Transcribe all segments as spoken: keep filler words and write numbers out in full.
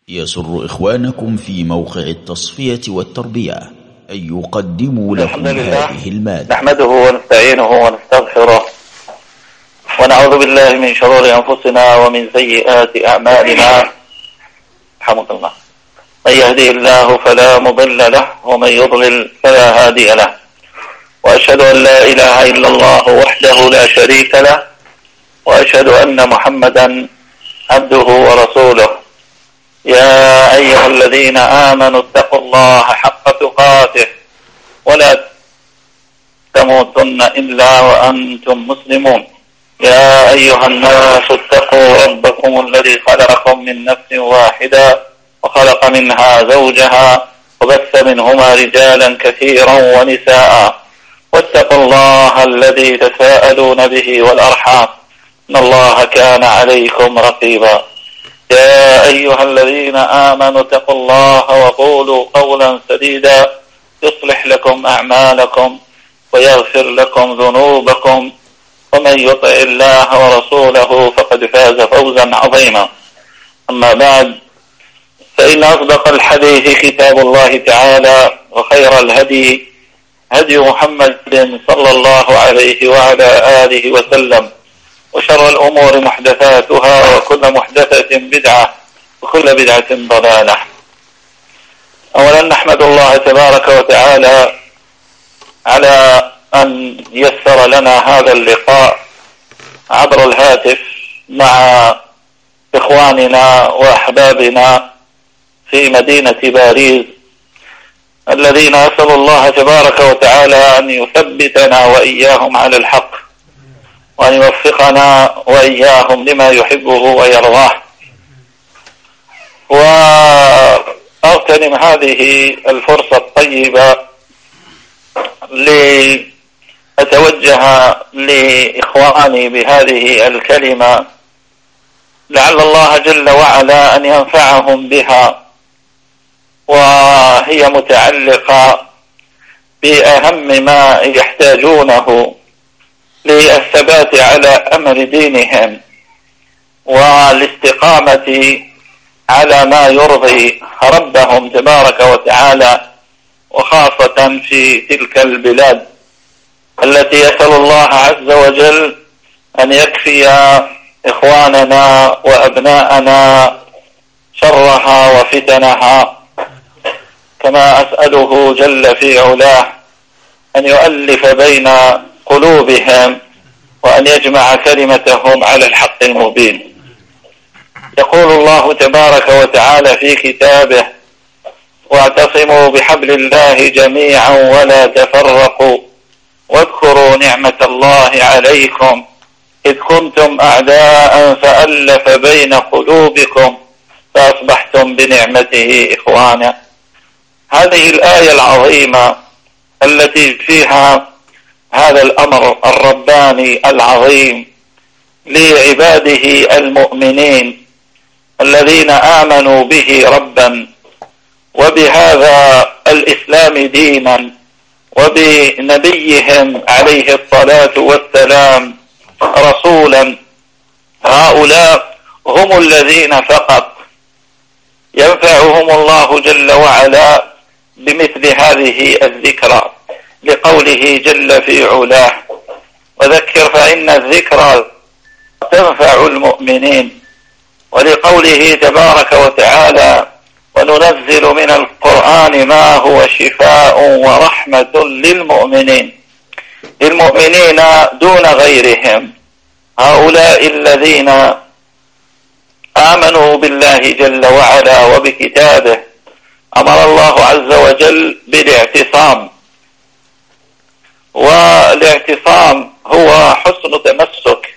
يسر إخوانكم في موقع التصفية والتربية أن يقدموا لكم هذه المادة. نحمده ونستعينه ونستغفره ونعوذ بالله من شرور أنفسنا ومن سيئات أعمالنا. حمد الله، من يهديه الله فلا مضل له ومن يضلل فلا هادي له، وأشهد أن لا إله إلا الله وحده لا شريك له، وأشهد أن محمدا عبده ورسوله. يا أيها الذين آمنوا اتقوا الله حق تقاته ولا تموتن إلا وأنتم مسلمون. يا أيها الناس اتقوا ربكم الذي خلقكم من نفس واحدة وخلق منها زوجها وبث منهما رجالا كثيرا ونساء، واتقوا الله الذي تساءلون به والأرحام إن الله كان عليكم رقيبا. يا أيها الذين آمنوا اتقوا الله وقولوا قولا سديدا يصلح لكم أعمالكم ويغفر لكم ذنوبكم، ومن يطع الله ورسوله فقد فاز فوزا عظيما. أما بعد، فإن أصدق الحديث كتاب الله تعالى، وخير الهدي هدي محمد صلى الله عليه وعلى آله وسلم، وشر الأمور محدثاتها وكل محدثة بدعة وكل بدعة ضلالة. أولا نحمد الله تبارك وتعالى على أن يسر لنا هذا اللقاء عبر الهاتف مع إخواننا وأحبابنا في مدينة باريس، الذين أسأل الله تبارك وتعالى أن يثبتنا وإياهم على الحق، وأن يوفقنا وإياهم لما يحبه ويرضاه. وأغتنم هذه الفرصة الطيبة لأتوجه لإخواني بهذه الكلمة، لعل الله جل وعلا أن ينفعهم بها، وهي متعلقة بأهم ما يحتاجونه للثبات على أمر دينهم والاستقامة على ما يرضي ربهم تبارك وتعالى، وخاصة في تلك البلاد التي يسأل الله عز وجل أن يكفي إخواننا وأبناءنا شرها وفتنها، كما أسأله جل في علاه أن يؤلف بين قلوبهم وأن يجمع كلمتهم على الحق المبين. يقول الله تبارك وتعالى في كتابه: واعتصموا بحبل الله جميعا ولا تفرقوا واذكروا نعمة الله عليكم إذ كنتم أعداء فألف بين قلوبكم فأصبحتم بنعمته إخوانا. هذه الآية العظيمة التي فيها هذا الأمر الرباني العظيم لعباده المؤمنين الذين آمنوا به ربا، وبهذا الإسلام دينا، وبنبيهم عليه الصلاة والسلام رسولا. هؤلاء هم الذين فقط ينفعهم الله جل وعلا بمثل هذه الذكرى، لقوله جل في علاه: وذكر فإن الذكرى تنفع المؤمنين، ولقوله تبارك وتعالى: وننزل من القرآن ما هو شفاء ورحمة للمؤمنين. للمؤمنين دون غيرهم، هؤلاء الذين آمنوا بالله جل وعلا وبكتابه. أمر الله عز وجل بالاعتصام، والاعتصام هو حسن تمسك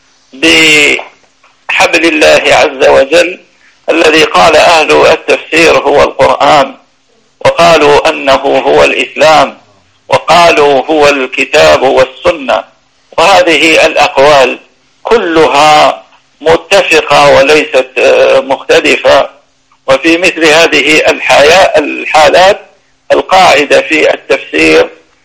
بحبل الله عز وجل، الذي قال أهل التفسير هو القرآن، وقالوا أنه هو الإسلام، وقالوا هو الكتاب والسنة. وهذه الأقوال كلها متفقة وليست مختلفة. وفي مثل هذه الحالات القاعدة في التفسير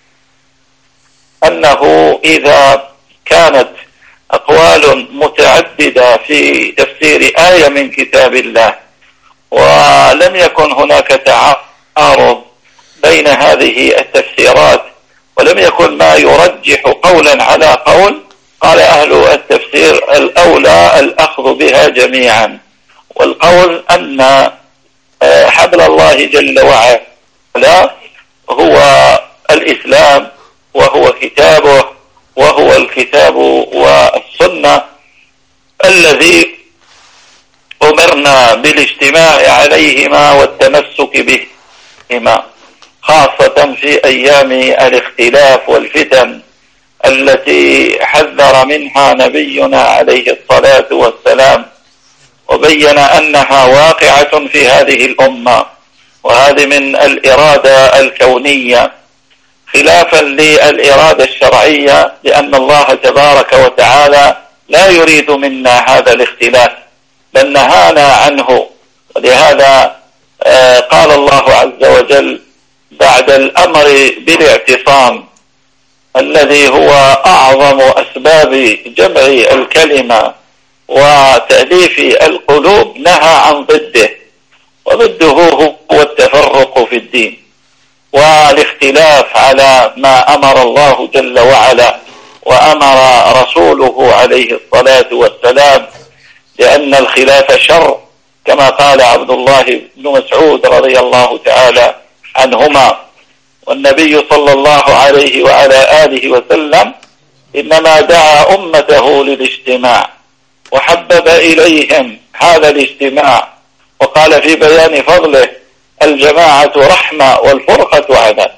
أنه إذا كانت أقوال متعددة في تفسير آية من كتاب الله، و ولم يكن هناك تعارض بين هذه التفسيرات، ولم يكن ما يرجح قولا على قول. قال أهل التفسير الأولى الأخذ بها جميعا، والقول أن حبل الله جل وعلا هو الإسلام وهو كتابه، وهو الكتاب والسنة الذي أمرنا بالاجتماع عليهما والتمسك بهما، خاصة في أيام الاختلاف والفتن التي حذر منها نبينا عليه الصلاة والسلام، وبين أنها واقعة في هذه الأمة، وهذه من الإرادة الكونية خلافا للإرادة الشرعية، لأن الله تبارك وتعالى لا يريد منا هذا الاختلاف بل نهانا عنه. ولهذا قال الله عز وجل بعد الأمر بالاعتصام الذي هو أعظم أسباب جمع الكلمة وتأليف القلوب، نهى عن ضده، وضده هو التفرق في الدين والاختلاف على ما أمر الله جل وعلا وأمر رسوله عليه الصلاة والسلام، لأن الخلاف شر كما قال عبد الله بن مسعود رضي الله تعالى عنهما. والنبي صلى الله عليه وعلى آله وسلم إنما دعا أمته للاجتماع وحبب إليهم هذا الاجتماع، وقال في بيان فضله الجماعة رحمة والفرقة عذاب.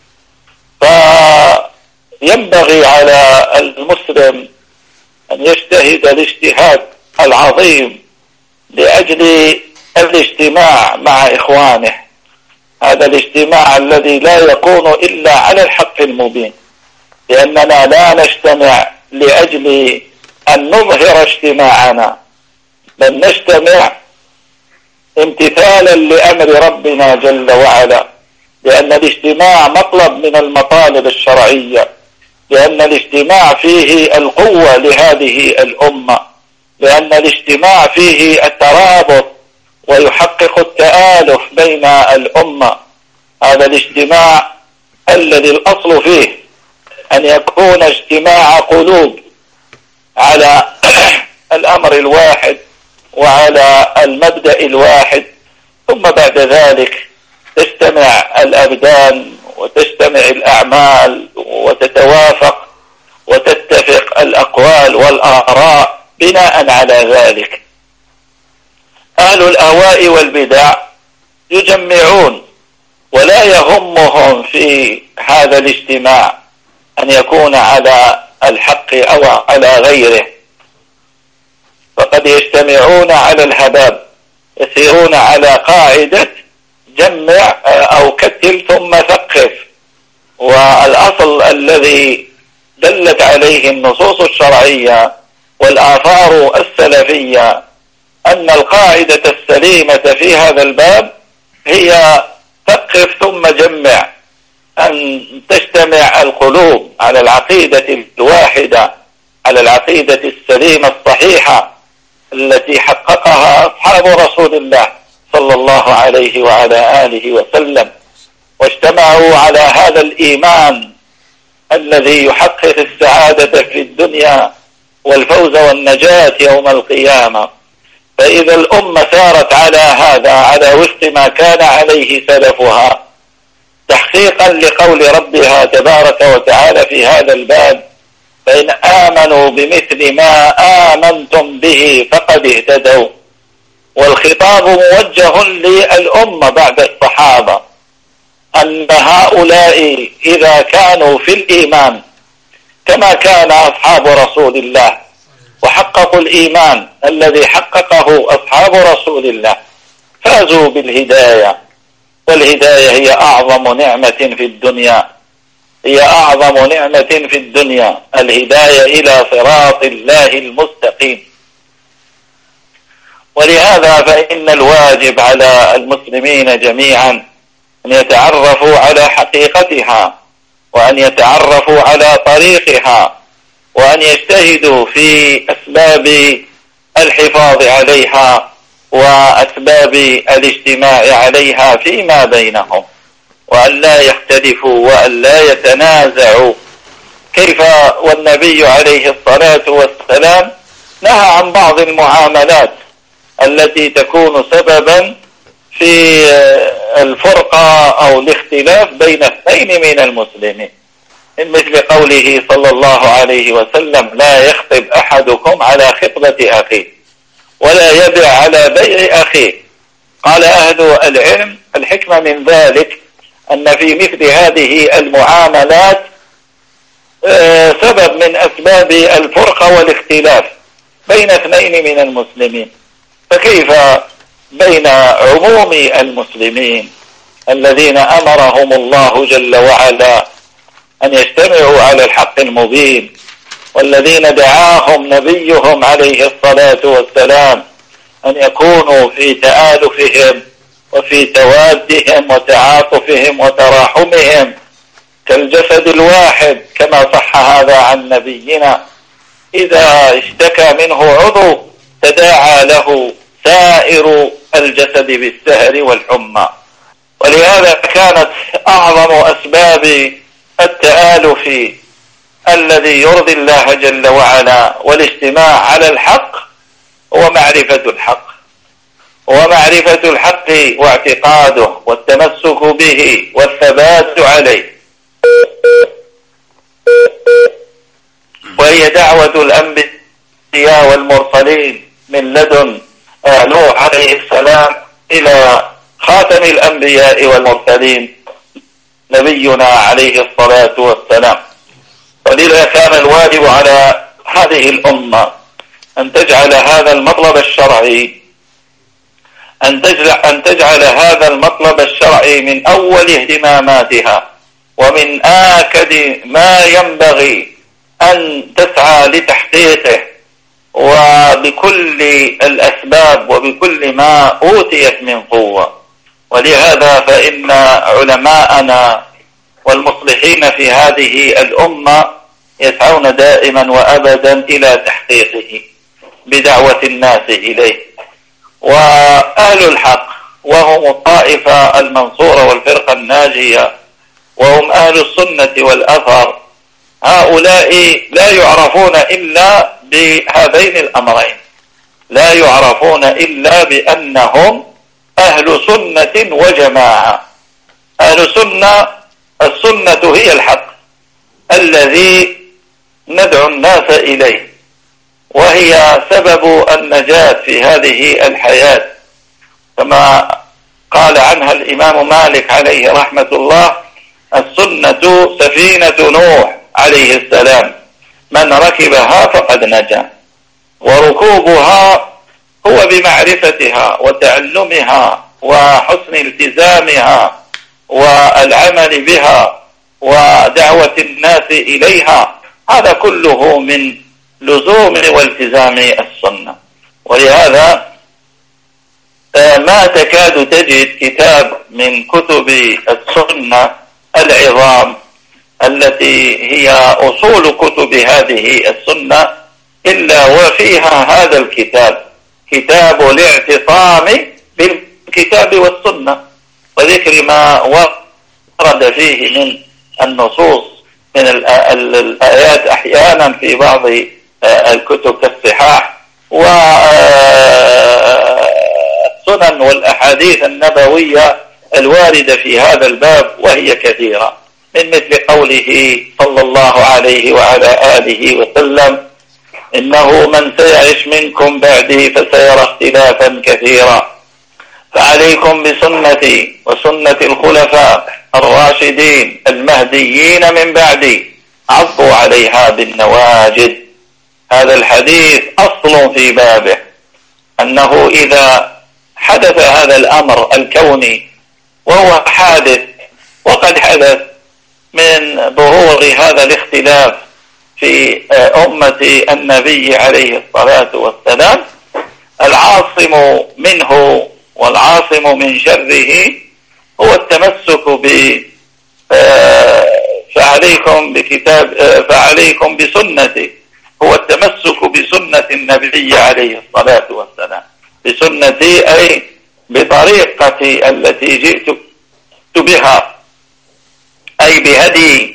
فينبغي على المسلم أن يجتهد الاجتهاد العظيم لأجل الاجتماع مع إخوانه، هذا الاجتماع الذي لا يكون إلا على الحق المبين، لأننا لا نجتمع لأجل أن نظهر اجتماعنا، بل نجتمع امتثالا لأمر ربنا جل وعلا، لأن الاجتماع مطلب من المطالب الشرعية، لأن الاجتماع فيه القوة لهذه الأمة، لأن الاجتماع فيه الترابط ويحقق التآلف بين الأمة. هذا الاجتماع الذي الأصل فيه أن يكون اجتماع قلوب على الأمر الواحد وعلى المبدأ الواحد، ثم بعد ذلك تجتمع الأبدان وتجتمع الأعمال وتتوافق وتتفق الأقوال والآراء بناء على ذلك. أهل الأهواء والبدع يجمعون ولا يهمهم في هذا الاجتماع أن يكون على الحق أو على غيره، فقد يجتمعون على الهباب، يسيرون على قاعدة جمع أو كتل ثم ثقف. والأصل الذي دلت عليه النصوص الشرعية والآثار السلفية أن القاعدة السليمة في هذا الباب هي ثقف ثم جمع، أن تجتمع القلوب على العقيدة الواحدة، على العقيدة السليمة الصحيحة التي حققها أصحاب رسول الله صلى الله عليه وعلى آله وسلم، واجتمعوا على هذا الإيمان الذي يحقق السعادة في الدنيا والفوز والنجاة يوم القيامة. فإذا الأمة سارت على هذا، على وفق ما كان عليه سلفها، تحقيقا لقول ربها تبارك وتعالى في هذا الباب: فإن آمنوا بمثل ما آمنتم به فقد اهتدوا. والخطاب موجه للأمة بعد الصحابة، أن هؤلاء إذا كانوا في الإيمان كما كان أصحاب رسول الله وحققوا الإيمان الذي حققه أصحاب رسول الله، فازوا بالهداية. والهداية هي أعظم نعمة في الدنيا، هي أعظم نعمة في الدنيا، الهداية إلى صراط الله المستقيم. ولهذا فإن الواجب على المسلمين جميعا أن يتعرفوا على حقيقتها، وأن يتعرفوا على طريقها، وأن يجتهدوا في أسباب الحفاظ عليها وأسباب الاجتماع عليها فيما بينهم، وأن لا يختلفوا وأن لا يتنازعوا. كيف والنبي عليه الصلاة والسلام نهى عن بعض المعاملات التي تكون سببا في الفرقة أو الاختلاف بين اثنين من المسلمين، مثل قوله صلى الله عليه وسلم: لا يخطب أحدكم على خطبة أخيه ولا يبع على بيع أخيه. قال أهل العلم: الحكمة من ذلك أن في مثل هذه المعاملات سبب من أسباب الفرقة والاختلاف بين اثنين من المسلمين، فكيف بين عموم المسلمين الذين أمرهم الله جل وعلا أن يجتمعوا على الحق المبين، والذين دعاهم نبيهم عليه الصلاة والسلام أن يكونوا في تآلفهم وفي توادهم وتعاطفهم وتراحمهم كالجسد الواحد، كما صح هذا عن نبينا: إذا اشتكى منه عضو تداعى له سائر الجسد بالسهر والحمى. ولهذا كانت أعظم أسباب التآلف الذي يرضي الله جل وعلا والاجتماع على الحق هو معرفة الحق، ومعرفة الحق واعتقاده والتمسك به والثبات عليه، وهي دعوة الأنبياء والمرسلين من لدن نوح عليه السلام إلى خاتم الأنبياء والمرسلين نبينا عليه الصلاة والسلام. ولذا كان الواجب على هذه الأمة أن تجعل هذا المطلب الشرعي أن تجعل, أن تجعل هذا المطلب الشرعي من أول اهتماماتها ومن آكد ما ينبغي أن تسعى لتحقيقه، وبكل الأسباب وبكل ما أوتيت من قوة. ولهذا فإن علماءنا والمصلحين في هذه الأمة يسعون دائما وأبدا إلى تحقيقه بدعوة الناس إليه. وأهل الحق وهم الطائفة المنصورة والفرقة الناجية وهم أهل السنة والأثر، هؤلاء لا يعرفون إلا بهذين الأمرين، لا يعرفون إلا بأنهم أهل سنة وجماعة. أهل سنة، السنة هي الحق الذي ندعو الناس إليه، وهي سبب النجاة في هذه الحياة، كما قال عنها الإمام مالك عليه رحمة الله: السنة سفينة نوح عليه السلام، من ركبها فقد نجا. وركوبها هو بمعرفتها وتعلمها وحسن التزامها والعمل بها ودعوة الناس إليها، هذا كله من لزوم والتزام السنة. ولهذا ما تكاد تجد كتاب من كتب السنة العظام التي هي أصول كتب هذه السنة إلا وفيها هذا الكتاب، كتاب الاعتصام بالكتاب والسنة، وذكر ما ورد فيه من النصوص من الآيات أحيانا في بعض الكتب كالصحاح والسنن والأحاديث النبوية الواردة في هذا الباب، وهي كثيرة، من مثل قوله صلى الله عليه وعلى آله وسلم: إنه من سيعش منكم بعدي فسيرى اختلافا كثيرا، فعليكم بسنتي وسنة الخلفاء الراشدين المهديين من بعدي، عضوا عليها بالنواجذ. هذا الحديث أصل في بابه، أنه إذا حدث هذا الأمر الكوني وهو حادث وقد حدث من ظهور هذا الاختلاف في أمة النبي عليه الصلاة والسلام، العاصم منه والعاصم من شره هو التمسك ب فعليكم بكتاب فعليكم بسنتي، هو التمسك بسنة النبي عليه الصلاة والسلام. بسنتي أي بطريقتي التي جئت بها، أي بهدي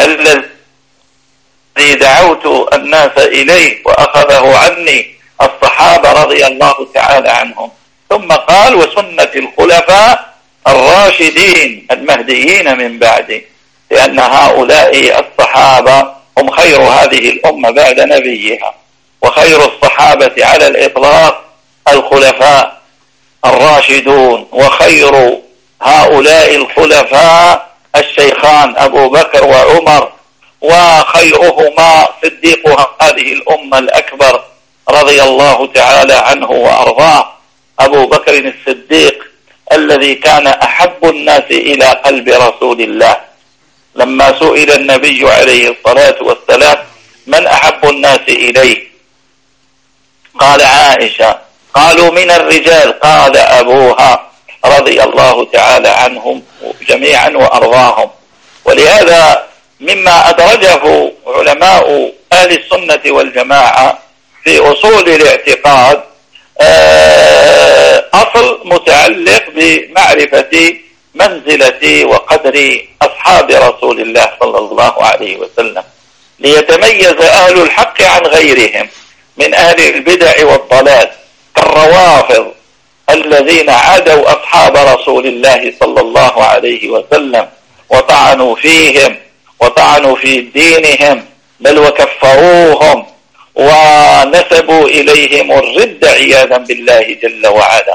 الذي دعوت الناس إليه وأخذه عني الصحابة رضي الله تعالى عنهم. ثم قال وسنة الخلفاء الراشدين المهديين من بعدي، لأن هؤلاء الصحابة هم خير هذه الأمة بعد نبيها، وخير الصحابة على الإطلاق الخلفاء الراشدون، وخير هؤلاء الخلفاء الشيخان أبو بكر وعمر، وخيرهما صديق هذه الأمة الأكبر رضي الله تعالى عنه وأرضاه أبو بكر الصديق، الذي كان أحب الناس إلى قلب رسول الله. لما سئل النبي عليه الصلاة والسلام من أحب الناس إليه قال عائشة، قالوا من الرجال قال أبوها رضي الله تعالى عنهم جميعا وأرضاهم. ولهذا مما أدرجه علماء أهل السنة والجماعة في أصول الاعتقاد أصل متعلق بمعرفة منزلة وقدر أصحاب رسول الله صلى الله عليه وسلم، ليتميز أهل الحق عن غيرهم من أهل البدع والضلال كالروافض الذين عادوا أصحاب رسول الله صلى الله عليه وسلم وطعنوا فيهم وطعنوا في دينهم، بل وكفروهم ونسبوا إليهم الرد عياذا بالله جل وعلا،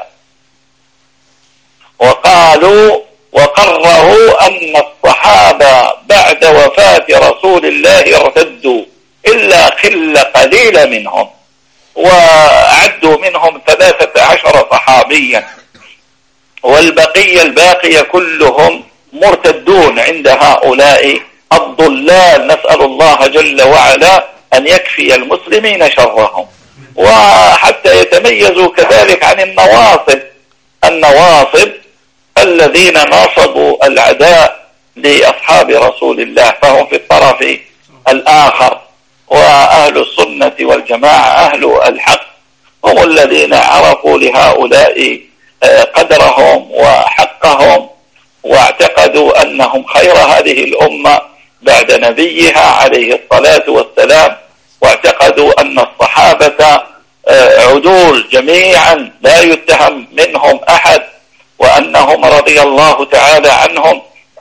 وقالوا وقرروا أن الصحابة بعد وفاة رسول الله ارتدوا إلا قلة قليلة منهم، وعدوا منهم ثلاثة عشر صحابيا، والبقية الباقية كلهم مرتدون عند هؤلاء الضلال. نسأل الله جل وعلا أن يكفي المسلمين شرهم، وحتى يتميزوا كذلك عن النواصب النواصب الذين ناصبوا العداء لأصحاب رسول الله، فهم في الطرف الآخر. وأهل السنة والجماعة أهل الحق هم الذين عرفوا لهؤلاء قدرهم وحقهم، واعتقدوا أنهم خير هذه الأمة بعد نبيها عليه الصلاة والسلام، واعتقدوا أن الصحابة عدول جميعا لا يتهم منهم أحد، وأنهم رضي الله تعالى عنهم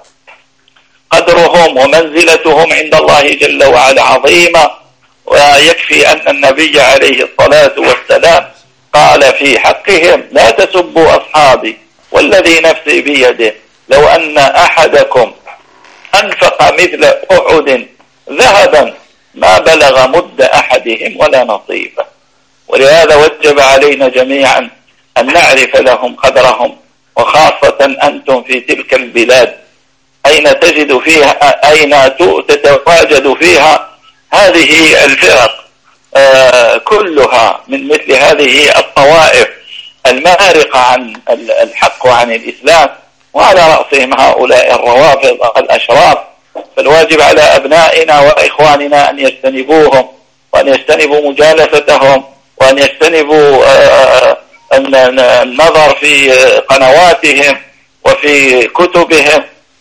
قدرهم ومنزلتهم عند الله جل وعلا عظيمة. ويكفي أن النبي عليه الصلاة والسلام قال في حقهم لا تسبوا أصحابي والذي نفسي بيده لو أن أحدكم أنفق مثل أحد ذهبا ما بلغ مد أحدهم ولا نصيفه. ولهذا وجب علينا جميعا أن نعرف لهم قدرهم، وخاصة أنتم في تلك البلاد أين تجد فيها أين تتواجد فيها هذه الفرق آه كلها من مثل هذه الطوائف المارقة عن الحق وعن الإسلام، وعلى رأسهم هؤلاء الروافض الأشراف. فالواجب على أبنائنا وإخواننا أن يجتنبوهم، وأن يجتنبوا مجالستهم، وأن يجتنبوا آه النظر في قنواتهم وفي كتبهم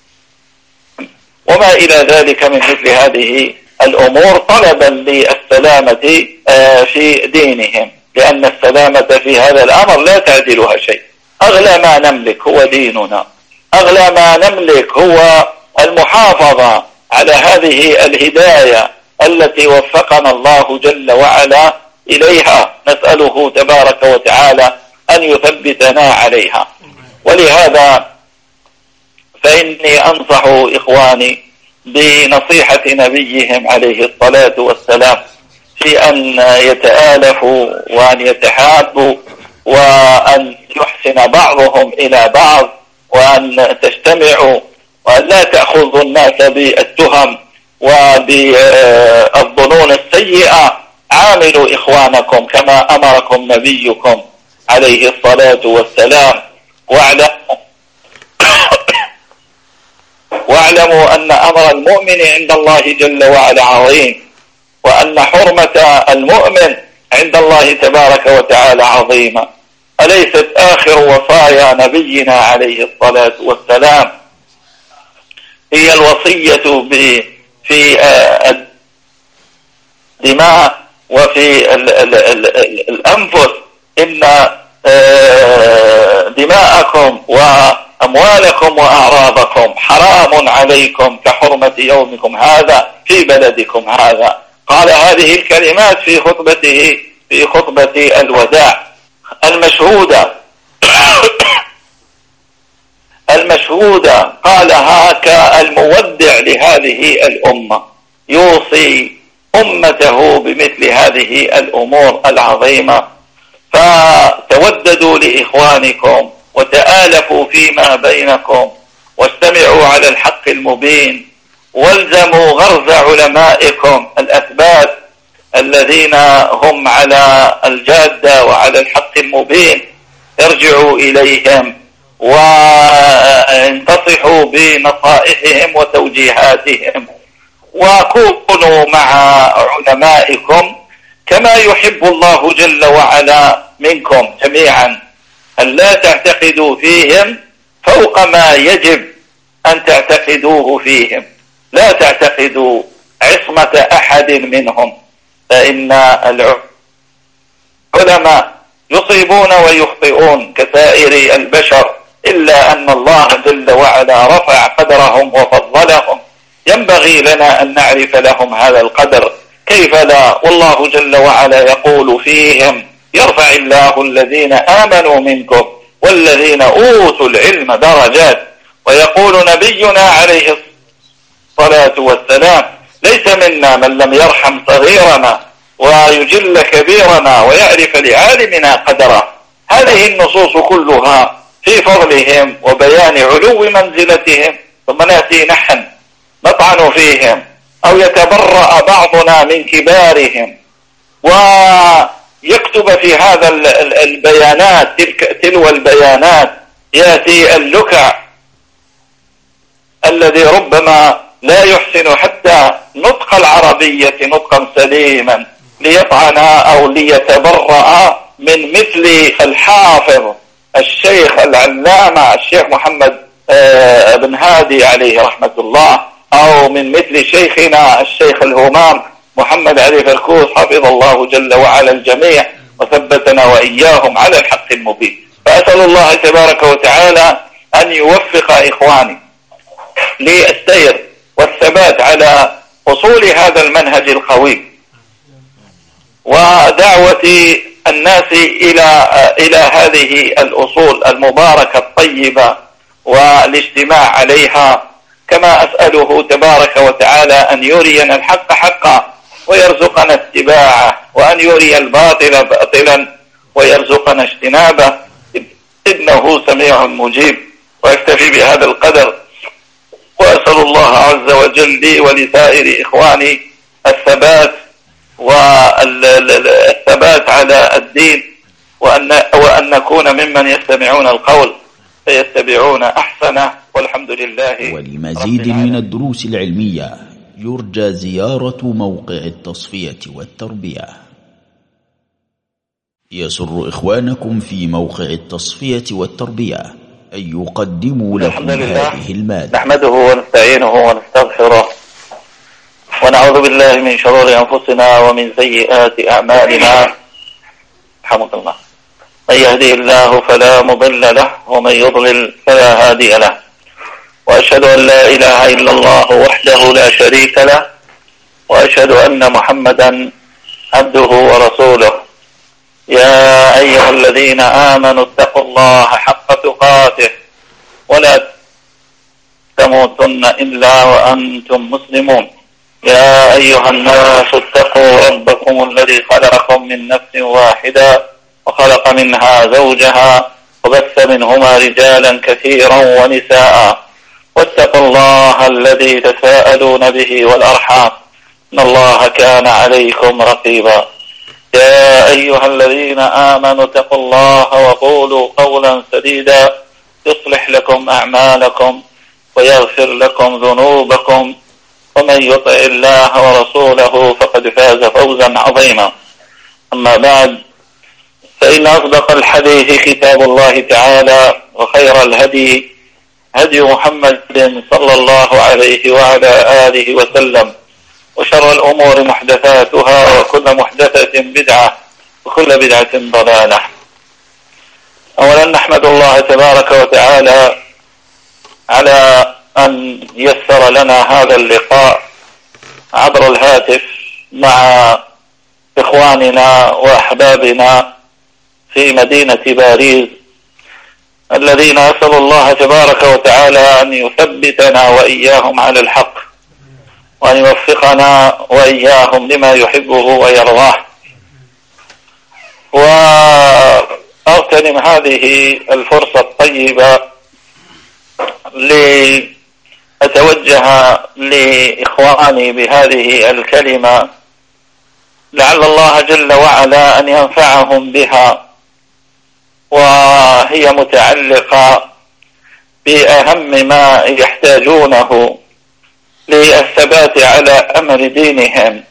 وما إلى ذلك من مثل هذه الأمور، طلبا للسلامة في دينهم، لأن السلامة في هذا الأمر لا تعدلها شيء. أغلى ما نملك هو ديننا، أغلى ما نملك هو المحافظة على هذه الهداية التي وفقنا الله جل وعلا إليها، نسأله تبارك وتعالى أن يثبتنا عليها. ولهذا فإني أنصح إخواني بنصيحة نبيهم عليه الصلاة والسلام في أن يتآلفوا وأن يتحابوا وأن يحسن بعضهم إلى بعض، وأن تجتمعوا، وأن لا تأخذوا الناس بالتهم وبالظنون السيئة. عاملوا إخوانكم كما أمركم نبيكم عليه الصلاة والسلام، واعلموا واعلموا أن أمر المؤمن عند الله جل وعلا عظيم، وأن حرمة المؤمن عند الله تبارك وتعالى عظيمة. أليست آخر وصايا نبينا عليه الصلاة والسلام هي الوصية في الدماء وفي ال ال ال ال الأنفس؟ إن دماءكم وأموالكم وأعراضكم حرام عليكم كحرمة يومكم هذا في بلدكم هذا. قال هذه الكلمات في خطبته في خطبة الوداع المشهودة المشهودة قالها كالمودع لهذه الأمة، يوصي أمته بمثل هذه الأمور العظيمة. فتوددوا لإخوانكم وتآلفوا فيما بينكم واستمعوا على الحق المبين، والزموا غرز علمائكم الأثبات الذين هم على الجادة وعلى الحق المبين. ارجعوا إليهم وانتصحوا بنصائحهم وتوجيهاتهم، وكونوا مع علمائكم كما يحب الله جل وعلا منكم جميعا، أن لا تعتقدوا فيهم فوق ما يجب أن تعتقدوه فيهم. لا تعتقدوا عصمة أحد منهم، فإن العلماء يصيبون ويخطئون كسائر البشر، إلا أن الله جل وعلا رفع قدرهم وفضلهم. ينبغي لنا أن نعرف لهم هذا القدر، كيف لا؟ والله جل وعلا يقول فيهم: يرفع الله الذين آمنوا منكم والذين أوتوا العلم درجات. ويقول نبينا عليه الصلاة والسلام: ليس منا من لم يرحم صغيرنا ويجل كبيرنا ويعرف لعالمنا قدره. هذه النصوص كلها في فضلهم وبيان علو منزلتهم، ثم نأتي نحن نطعن فيهم أو يتبرأ بعضنا من كبارهم ويكتب في هذا البيانات تلك تلو البيانات، يأتي اللكع الذي ربما لا يحسن حتى نطق العربية نطقا سليما ليطعن أو ليتبرأ من مثل الحافظ الشيخ العلامة الشيخ محمد بن هادي عليه رحمة الله، أو من مثل شيخنا الشيخ الهمام محمد علي فركوس حفظ الله جل وعلا الجميع وثبتنا وإياهم على الحق المبين. فأسأل الله تبارك وتعالى أن يوفق إخواني للسير والثبات على أصول هذا المنهج القويم، ودعوة الناس إلى إلى هذه الأصول المباركة الطيبة والاجتماع عليها. كما أسأله تبارك وتعالى أن يرينا الحق حقا ويرزقنا اتباعه، وأن يري الباطل باطلا ويرزقنا اجتنابه، إنه سميع مجيب. ويكتفي بهذا القدر، وأسأل الله عز وجل لي ولسائر إخواني الثبات والثبات على الدين، وأن, وأن نكون ممن يستمعون القول فيتبعون أحسنه، والحمد لله. ولمزيد من الدروس العلمية يرجى زيارة موقع التصفية والتربية. يسر إخوانكم في موقع التصفية والتربية أن يقدموا لكم هذه المادة. نحمده ونستعينه ونستغفره ونعوذ بالله من شرور أنفسنا ومن سيئات أعمالنا. رحمك الله. من يهدي الله فلا مضل له ومن يضلل فلا هادي له، وأشهد أن لا إله إلا الله وحده لا شريك له، وأشهد أن محمدا عبده ورسوله. يا أيها الذين آمنوا اتقوا الله حق تقاته ولا تموتن إلا وأنتم مسلمون. يا أيها الناس اتقوا ربكم الذي خلقكم من نفس واحدة وخلق منها زوجها وبث منهما رجالا كثيرا ونساء، واتقوا الله الذي تساءلون به والأرحام إن الله كان عليكم رقيبا. يا أيها الذين آمنوا اتقوا الله وقولوا قولا سديدا يصلح لكم أعمالكم ويغفر لكم ذنوبكم، ومن يطع الله ورسوله فقد فاز فوزا عظيما. أما بعد، فإن أصدق الحديث كتاب الله تعالى، وخير الهدي هدي محمد صلى الله عليه وعلى آله وسلم، وشر الأمور محدثاتها، وكل محدثة بدعة، وكل بدعة ضلالة. أولا نحمد الله تبارك وتعالى على أن يسر لنا هذا اللقاء عبر الهاتف مع إخواننا وأحبابنا في مدينة باريس، الذين أسأل الله تبارك وتعالى أن يثبتنا وإياهم على الحق، وأن يوفقنا وإياهم لما يحبه ويرضاه. وأغتنم هذه الفرصة الطيبة لأتوجه لإخواني بهذه الكلمة، لعل الله جل وعلا أن ينفعهم بها، وهي متعلقة بأهم ما يحتاجونه للثبات على أمر دينهم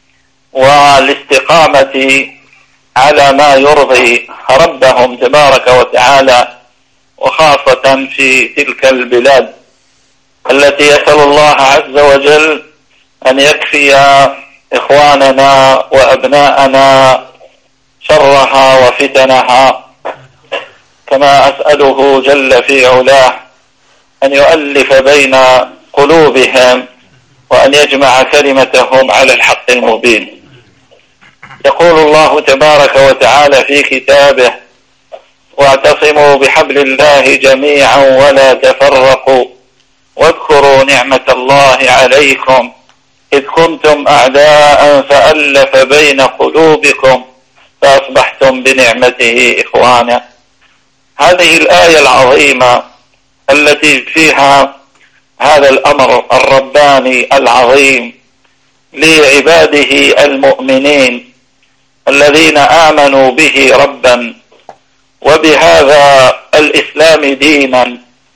والاستقامة على ما يرضي ربهم تبارك وتعالى، وخاصة في تلك البلاد التي يسأل الله عز وجل أن يكفي إخواننا وأبناءنا شرها وفتنها، كما أسأله جل في علاه أن يؤلف بين قلوبهم وأن يجمع كلمتهم على الحق المبين. يقول الله تبارك وتعالى في كتابه: واعتصموا بحبل الله جميعا ولا تفرقوا واذكروا نعمة الله عليكم إذ كنتم أعداء فألف بين قلوبكم فأصبحتم بنعمته إخوانا. هذه الآية العظيمة التي فيها هذا الأمر الرباني العظيم لعباده المؤمنين الذين آمنوا به ربا، وبهذا الإسلام دينا،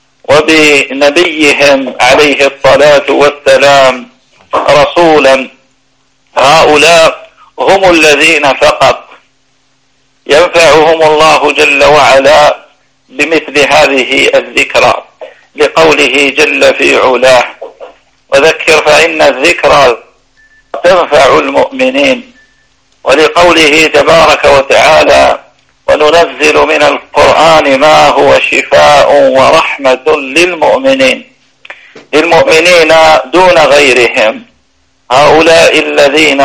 وبنبيهم عليه الصلاة والسلام رسولا. هؤلاء هم الذين فقط ينفعهم الله جل وعلا بمثل هذه الذكرى، لقوله جل في علاه: وذكر فإن الذكرى تنفع المؤمنين، ولقوله تبارك وتعالى: وننزل من القرآن ما هو شفاء ورحمة للمؤمنين. للمؤمنين دون غيرهم، هؤلاء الذين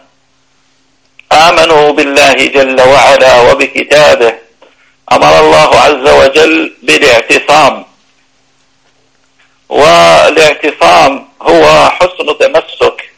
آمنوا بالله جل وعلا وبكتابه. أمر الله عز وجل بالاعتصام، والاعتصام هو حسن تمسك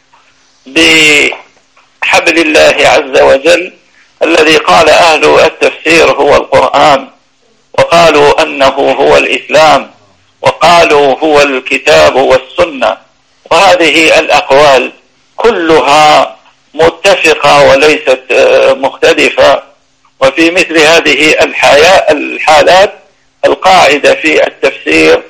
بحبل الله عز وجل، الذي قال أهل التفسير هو القرآن، وقالوا أنه هو الإسلام، وقالوا هو الكتاب والسنة. وهذه الأقوال كلها متفقة وليست مختلفة. وفي مثل هذه الحالات القاعدة في التفسير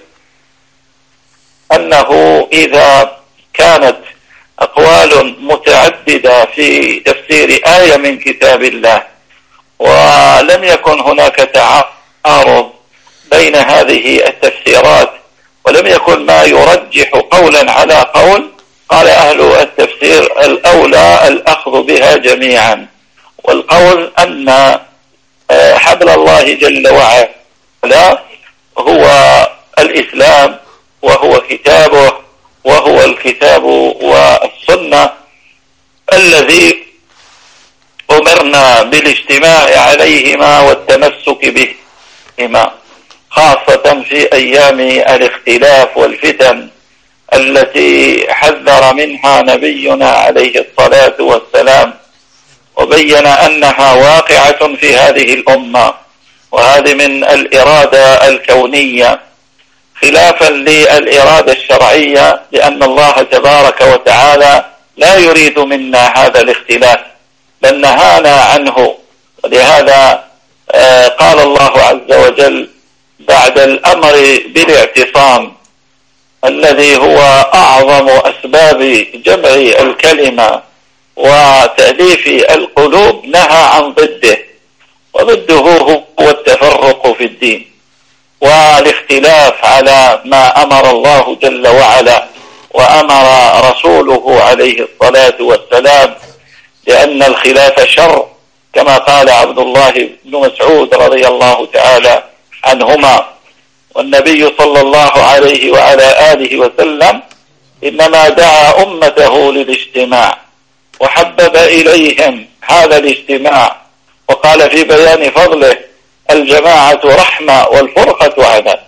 أنه إذا كانت أقوال متعددة في تفسير آية من كتاب الله ولم يكن هناك تعارض بين هذه التفسيرات، ولم يكن ما يرجح قولا على قول، قال أهل التفسير: الأولى الأخذ بها جميعا. والقول أن حبل الله جل وعلا هو الإسلام، وهو كتابه، وهو الكتاب والسنة الذي أمرنا بالاجتماع عليهما والتمسك بهما، خاصة في أيام الاختلاف والفتن التي حذر منها نبينا عليه الصلاة والسلام، وبين أنها واقعة في هذه الأمة، وهذه من الإرادة الكونية خلافا للإرادة الشرعية، لأن الله تبارك وتعالى لا يريد منا هذا الاختلاف، بل نهانا عنه. ولهذا قال الله عز وجل بعد الأمر بالاعتصام الذي هو أعظم أسباب جمع الكلمة وتأليف القلوب، نهى عن ضده، وضده هو التفرق في الدين والاختلاف على ما أمر الله جل وعلا وأمر رسوله عليه الصلاة والسلام، لأن الخلاف شر كما قال عبد الله بن مسعود رضي الله تعالى عنهما. والنبي صلى الله عليه وعلى آله وسلم إنما دعا أمته للاجتماع وحبب إليهم هذا الاجتماع، وقال في بيان فضله: الجماعة رحمة والفرقة عذاب.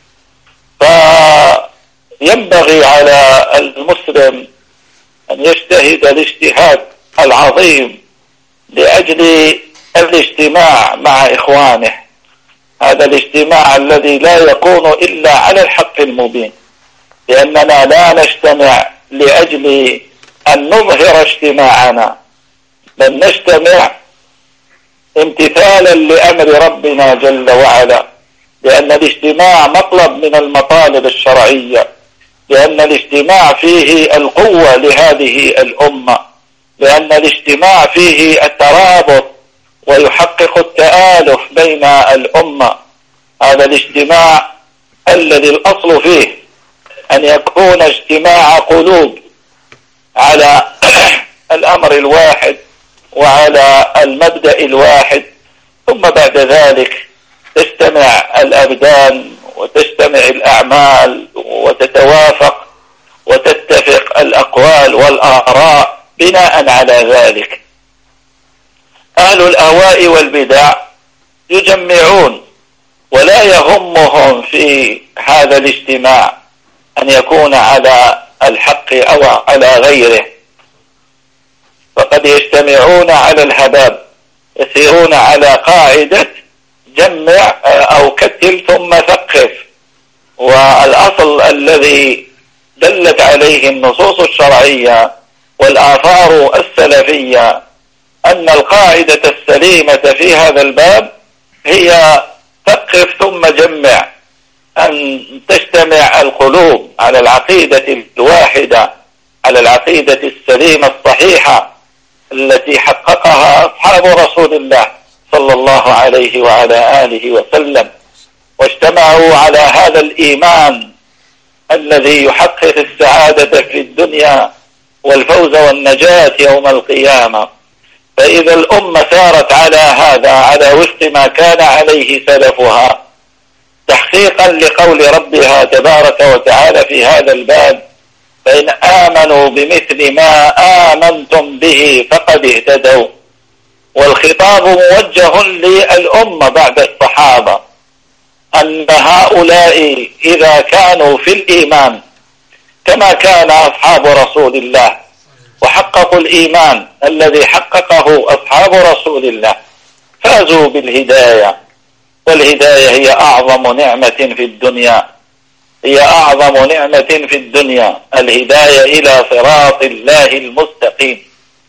فينبغي على المسلم أن يجتهد الاجتهاد العظيم لأجل الاجتماع مع إخوانه، هذا الاجتماع الذي لا يكون إلا على الحق المبين، لأننا لا نجتمع لأجل أن نظهر اجتماعنا، بل نجتمع امتثالا لأمر ربنا جل وعلا، لأن الاجتماع مطلب من المطالب الشرعية، لأن الاجتماع فيه القوة لهذه الأمة، لأن الاجتماع فيه الترابط ويحقق التآلف بين الأمة. هذا الاجتماع الذي الأصل فيه أن يكون اجتماع قلوب على الأمر الواحد وعلى المبدأ الواحد، ثم بعد ذلك تجتمع الأبدان وتجتمع الأعمال وتتوافق وتتفق الأقوال والآراء بناء على ذلك. أهل الأهواء والبدع يجمعون ولا يهمهم في هذا الاجتماع أن يكون على الحق أو على غيره، فقد يجتمعون على الهباب، يسيرون على قاعدة جمع أو كتل ثم ثقف. والأصل الذي دلت عليه النصوص الشرعية والآثار السلفية أن القاعدة السليمة في هذا الباب هي ثقف ثم جمع، أن تجتمع القلوب على العقيدة الواحدة، على العقيدة السليمة الصحيحة التي حققها أصحاب رسول الله صلى الله عليه وعلى آله وسلم، واجتمعوا على هذا الإيمان الذي يحقق السعادة في الدنيا والفوز والنجاة يوم القيامة. فإذا الأمة سارت على هذا، على وفق ما كان عليه سلفها، تحقيقا لقول ربها تبارك وتعالى في هذا الباب: فإن آمنوا بمثل ما آمنتم به فقد اهتدوا. والخطاب موجه للأمة بعد الصحابة، أن هؤلاء إذا كانوا في الإيمان كما كان أصحاب رسول الله وحققوا الإيمان الذي حققه أصحاب رسول الله فازوا بالهداية. والهداية هي أعظم نعمة في الدنيا، هي أعظم نعمة في الدنيا، الهداية إلى صراط الله المستقيم.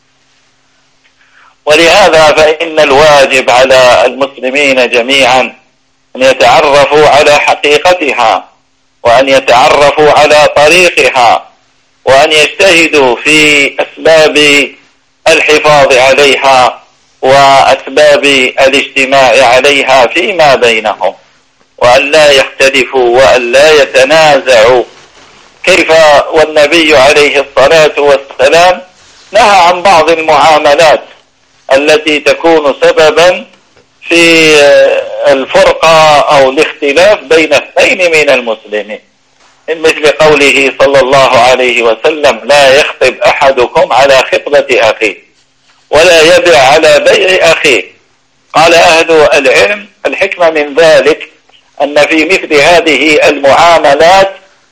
ولهذا فإن الواجب على المسلمين جميعا أن يتعرفوا على حقيقتها، وأن يتعرفوا على طريقها، وأن يجتهدوا في أسباب الحفاظ عليها وأسباب الاجتماع عليها فيما بينهم، وأن لا يختلفوا وأن لا يتنازعوا. كيف والنبي عليه الصلاة والسلام نهى عن بعض المعاملات التي تكون سببا في الفرقة أو الاختلاف بين اثنين من المسلمين، من مثل قوله صلى الله عليه وسلم: لا يخطب أحدكم على خطبة أخيه ولا يبع على بيع أخيه. قال أهل العلم: الحكمة من ذلك أن في مثل هذه المعاملات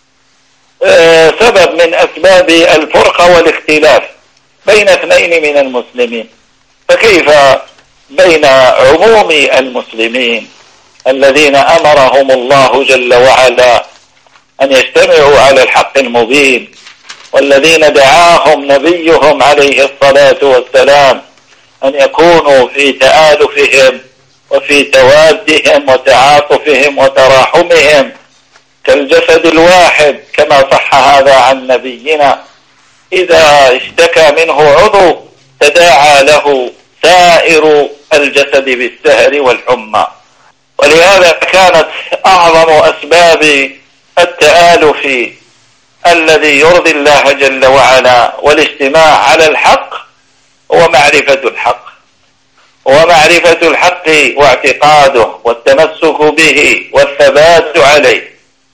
سبب من أسباب الفرقة والاختلاف بين اثنين من المسلمين، فكيف بين عموم المسلمين الذين أمرهم الله جل وعلا أن يجتمعوا على الحق المبين، والذين دعاهم نبيهم عليه الصلاة والسلام أن يكونوا في تآلفهم وفي توادهم وتعاطفهم وتراحمهم كالجسد الواحد، كما صح هذا عن نبينا: إذا اشتكى منه عضو تداعى له سائر الجسد بالسهر والحمى. ولهذا كانت أعظم أسباب التآلف الذي يرضي الله جل وعلا والاجتماع على الحق هو معرفة الحق، ومعرفة الحق واعتقاده والتمسك به والثبات عليه،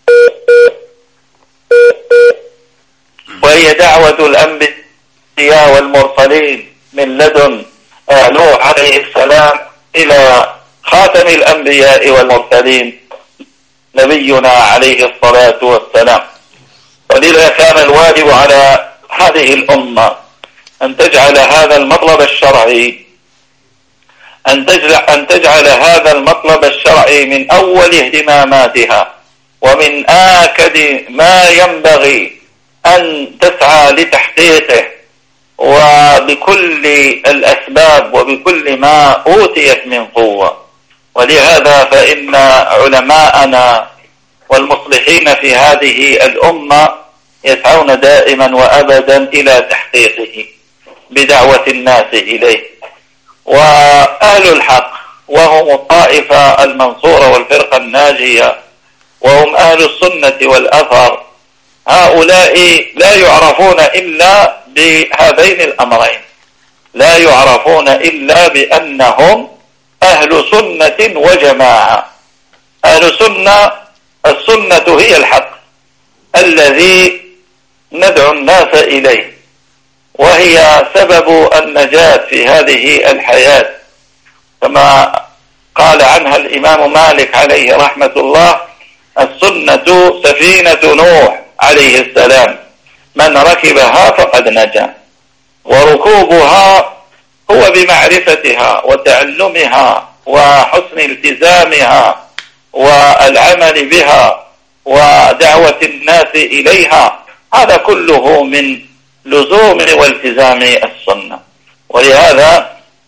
وهي دعوة الأنبياء والمرسلين من لدن نوح عليه السلام إلى خاتم الأنبياء والمرسلين نبينا عليه الصلاة والسلام. ولذا كان الواجب على هذه الأمة أن تجعل هذا المطلب الشرعي أن تجعل, أن تجعل هذا المطلب الشرعي من أول اهتماماتها ومن آكد ما ينبغي أن تسعى لتحقيقه، وبكل الأسباب وبكل ما أوتيت من قوة. ولهذا فإن علماءنا والمصلحين في هذه الأمة يسعون دائما وأبدا إلى تحقيقه بدعوة الناس إليه. وأهل الحق وهم الطائفة المنصورة والفرقة الناجية وهم أهل السنة والأثر، هؤلاء لا يعرفون إلا بهذين الأمرين، لا يعرفون إلا بأنهم أهل سنة وجماعة. أهل سنة، السنة هي الحق الذي ندعو الناس إليه، وهي سبب النجاة في هذه الحياة، كما قال عنها الإمام مالك عليه رحمة الله: السنة سفينة نوح عليه السلام، من ركبها فقد نجا. وركوبها هو بمعرفتها وتعلمها وحسن التزامها والعمل بها ودعوة الناس إليها، هذا كله من لزوم والتزام السنة. ولهذا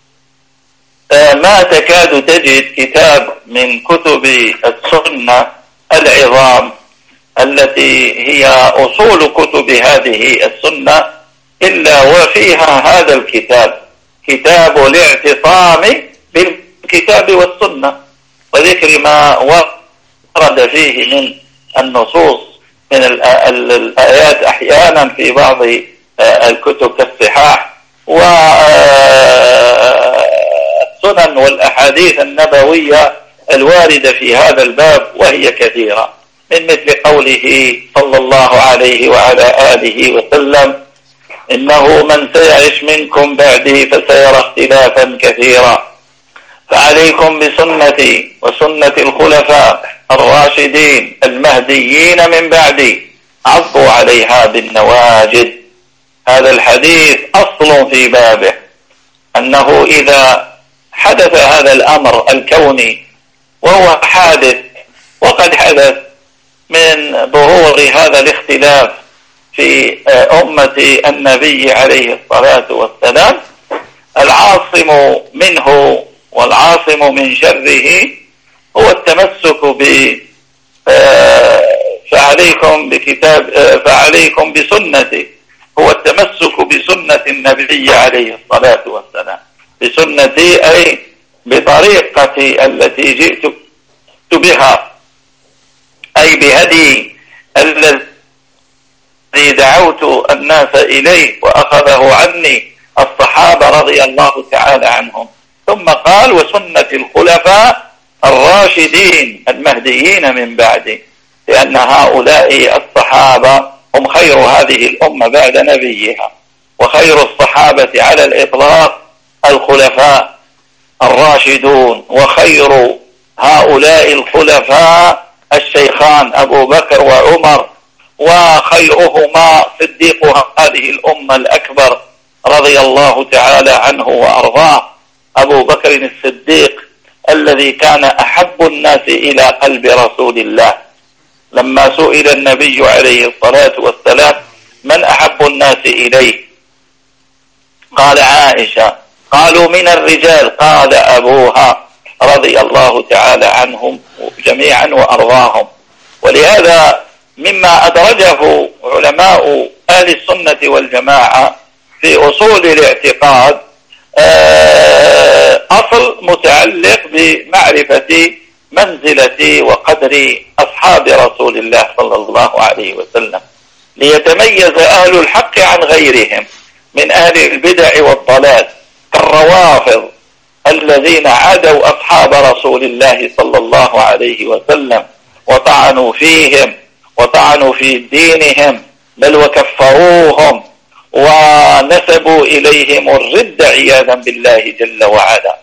ما تكاد تجد كتاب من كتب السنة العظام التي هي أصول كتب هذه السنة إلا وفيها هذا الكتاب، كتاب الاعتصام بالكتاب والسنة، وذكر ما ورد فيه من النصوص من الآيات أحيانا في بعض الكتب كالصحاح والسنن والأحاديث النبوية الواردة في هذا الباب، وهي كثيرة، من مثل قوله صلى الله عليه وعلى آله وسلم: إنه من سيعش منكم بعدي فسيرى اختلافا كثيرا، فعليكم بسنتي وسنة الخلفاء الراشدين المهديين من بعدي، عضوا عليها بالنواجذ. هذا الحديث أصل في بابه، أنه إذا حدث هذا الأمر الكوني وهو حادث، وقد حدث من ظهور هذا الاختلاف في أمة النبي عليه الصلاة والسلام، العاصم منه والعاصم من شره هو التمسك ب فعليكم بكتاب فعليكم بسنتي، هو التمسك بسنة النبي عليه الصلاة والسلام، بسنتي أي بطريقتي التي جئت بها، أي بهدي الذي دعوت الناس إليه وأخذه عني الصحابة رضي الله تعالى عنهم. ثم قال: وسنة الخلفاء الراشدين المهديين من بعدي، لأن هؤلاء الصحابة هم خير هذه الأمة بعد نبيها، وخير الصحابة على الإطلاق الخلفاء الراشدون، وخير هؤلاء الخلفاء الشيخان أبو بكر وعمر، وخيرهما صديق هذه الأمة الأكبر رضي الله تعالى عنه وأرضاه أبو بكر الصديق، الذي كان أحب الناس إلى قلب رسول الله. لما سئل النبي عليه الصلاة والسلام: من أحب الناس إليه؟ قال: عائشة. قالوا: من الرجال؟ قال: أبوها، رضي الله تعالى عنهم جميعا وأرضاهم. ولهذا مما أدرجه علماء أهل السنة والجماعة في أصول الاعتقاد الأصل متعلق بمعرفة منزلة وقدر أصحاب رسول الله صلى الله عليه وسلم، ليتميز أهل الحق عن غيرهم من أهل البدع والضلال كالروافض الذين عادوا أصحاب رسول الله صلى الله عليه وسلم وطعنوا فيهم وطعنوا في دينهم، بل وكفروهم ونسبوا إليهم الردة عياذا بالله جل وعلا،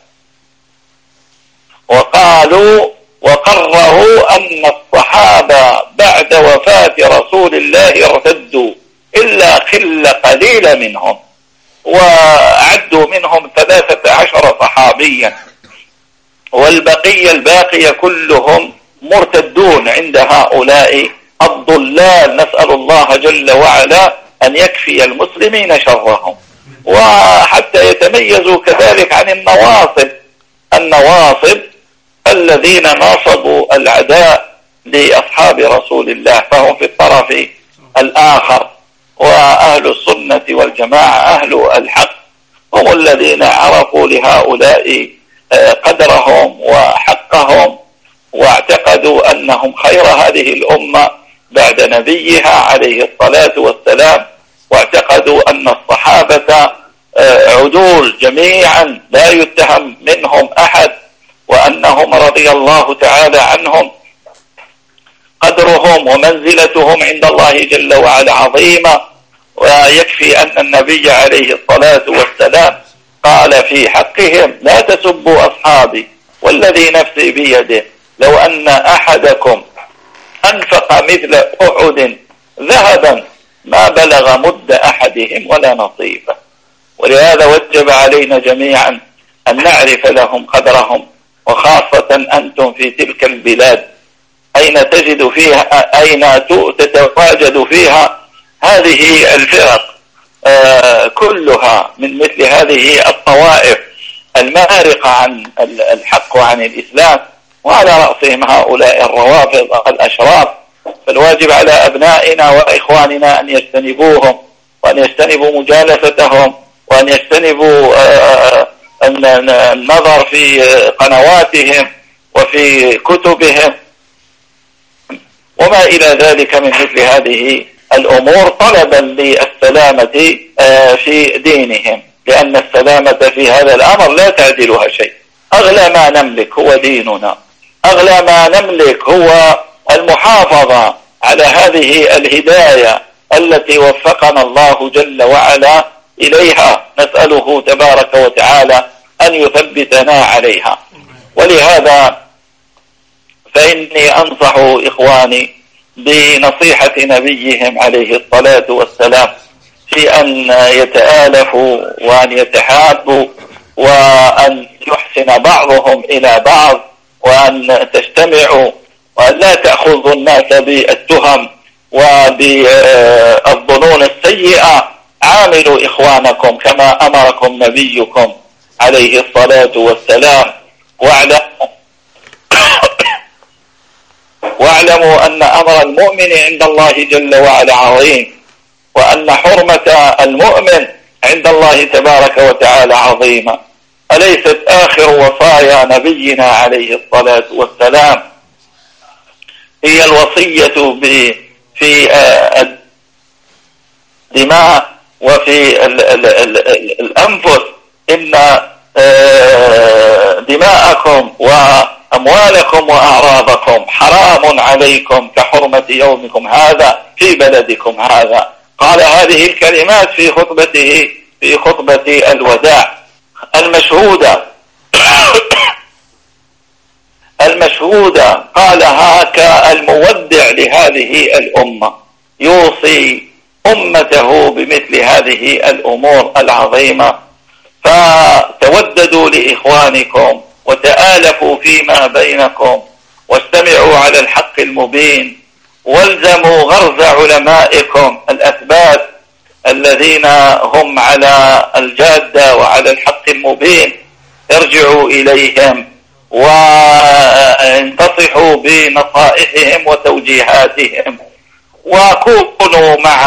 وقالوا وقرروا أن الصحابة بعد وفاة رسول الله ارتدوا إلا قلة قليلة منهم، وعدوا منهم ثلاثة عشر صحابيا، والبقية الباقية كلهم مرتدون عند هؤلاء الضلال. نسأل الله جل وعلا أن يكفي المسلمين شرهم، وحتى يتميزوا كذلك عن النواصب النواصب الذين ناصبوا العداء لأصحاب رسول الله، فهم في الطرف الآخر. وأهل السنة والجماعة أهل الحق هم الذين عرفوا لهؤلاء قدرهم وحقهم، واعتقدوا أنهم خير هذه الأمة بعد نبيها عليه الصلاة والسلام، واعتقدوا أن الصحابة عدول جميعا لا يتهم منهم أحد، وأنهم رضي الله تعالى عنهم قدرهم ومنزلتهم عند الله جل وعلا عظيمة. ويكفي أن النبي عليه الصلاة والسلام قال في حقهم: لا تسبوا أصحابي والذي نفسي بيده لو أن أحدكم أنفق مثل أحد ذهبا ما بلغ مد أحدهم ولا نصيبه. ولهذا وجب علينا جميعا أن نعرف لهم قدرهم، وخاصة أنتم في تلك البلاد أين تجد فيها أين تتواجد فيها هذه الفرق آه كلها من مثل هذه الطوائف المارقة عن الحق وعن الإسلام، وعلى رأسهم هؤلاء الروافض الأشراف. فالواجب على أبنائنا وإخواننا أن يجتنبوهم، وأن يجتنبوا مجالستهم، وأن يجتنبوا آه النظر في قنواتهم وفي كتبهم وما إلى ذلك من مثل هذه الأمور، طلبا للسلامة في دينهم، لأن السلامة في هذا الأمر لا تعدلها شيء. أغلى ما نملك هو ديننا، أغلى ما نملك هو المحافظة على هذه الهداية التي وفقنا الله جل وعلا إليها، نسأله تبارك وتعالى أن يثبتنا عليها. ولهذا فإني أنصح إخواني بنصيحة نبيهم عليه الصلاة والسلام في أن يتآلفوا وأن يتحابوا وأن يحسن بعضهم إلى بعض، وأن تجتمعوا، وأن لا تأخذوا الناس بالتهم وبالظنون السيئة. عاملوا إخوانكم كما أمركم نبيكم عليه الصلاة والسلام، واعلموا واعلموا أن أمر المؤمن عند الله جل وعلا عظيم، وأن حرمة المؤمن عند الله تبارك وتعالى عظيمة. أليست آخر وصايا نبينا عليه الصلاة والسلام هي الوصية في الدماء وفي ال ال ال ال الأنفس؟ إن دماءكم وأموالكم وأعراضكم حرام عليكم كحرمة يومكم هذا في بلدكم هذا. قال هذه الكلمات في خطبته في خطبة الوداع المشهودة المشهودة قالها كالمودع لهذه الأمة، يوصي أمته بمثل هذه الأمور العظيمة. فتوددوا لإخوانكم وتآلفوا فيما بينكم، واستمعوا على الحق المبين، والزموا غرز علمائكم الأثبات الذين هم على الجادة وعلى الحق المبين. ارجعوا إليهم وانتصحوا بنصائحهم وتوجيهاتهم، وكونوا مع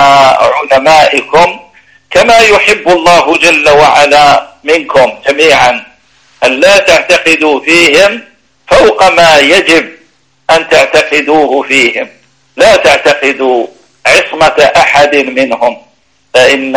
علمائكم كما يحب الله جل وعلا منكم جميعا أن لا تعتقدوا فيهم فوق ما يجب أن تعتقدوه فيهم. لا تعتقدوا عصمة أحد منهم، فإن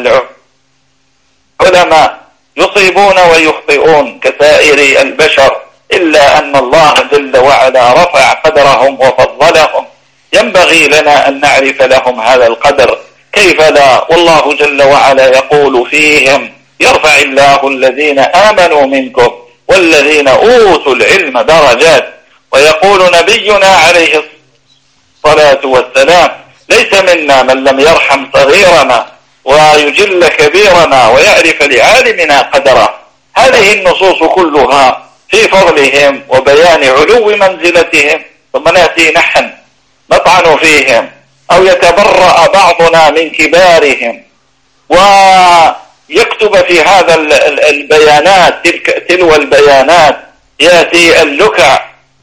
العلماء يصيبون ويخطئون كسائر البشر، إلا أن الله جل وعلا رفع قدرهم وفضلهم، ينبغي لنا أن نعرف لهم هذا القدر، كيف لا؟ والله جل وعلا يقول فيهم: يرفع الله الذين آمنوا منكم والذين أوتوا العلم درجات. ويقول نبينا عليه الصلاة والسلام: ليس منا من لم يرحم صغيرنا ويجل كبيرنا ويعرف لعالمنا قدره. هذه النصوص كلها في فضلهم وبيان علو منزلتهم، ثم نأتي نحن نطعن فيهم أو يتبرأ بعضنا من كبارهم ويكتب في هذا البيانات تلك تلو البيانات، يأتي اللكع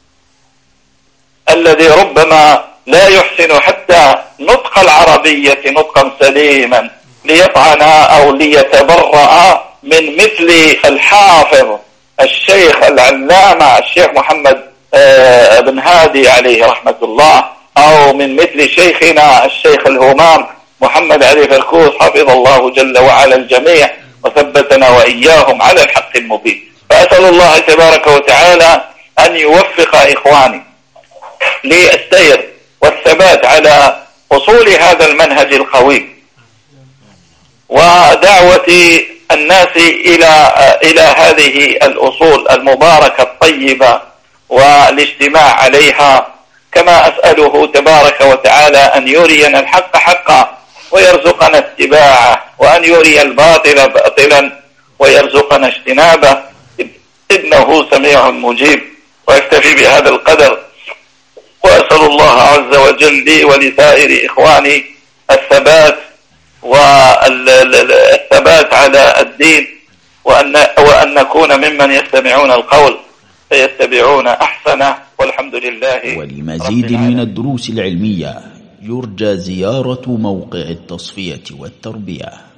الذي ربما لا يحسن حتى نطق العربية نطقا سليما ليطعن أو ليتبرأ من مثل الحافظ الشيخ العلامة الشيخ محمد بن هادي عليه رحمة الله، أو من مثل شيخنا الشيخ الهمام محمد علي فركوس حفظ الله جل وعلا الجميع وثبتنا وإياهم على الحق المبين. فأسأل الله تبارك وتعالى أن يوفق إخواني للسير والثبات على أصول هذا المنهج القوي ودعوة الناس إلى إلى هذه الأصول المباركة الطيبة والاجتماع عليها، كما أسأله تبارك وتعالى أن يرينا الحق حقا ويرزقنا اتباعه، وأن يري الباطل باطلا ويرزقنا اجتنابه، إنه سميع مجيب. ويكتفي بهذا القدر، وأسأل الله عز وجل لي ولسائر إخواني الثبات والثبات على الدين، وأن, وأن نكون ممن يستمعون القول فيتبعون أحسنه، والحمد لله. ولمزيد من الدروس العلمية يرجى زيارة موقع التصفية والتربية.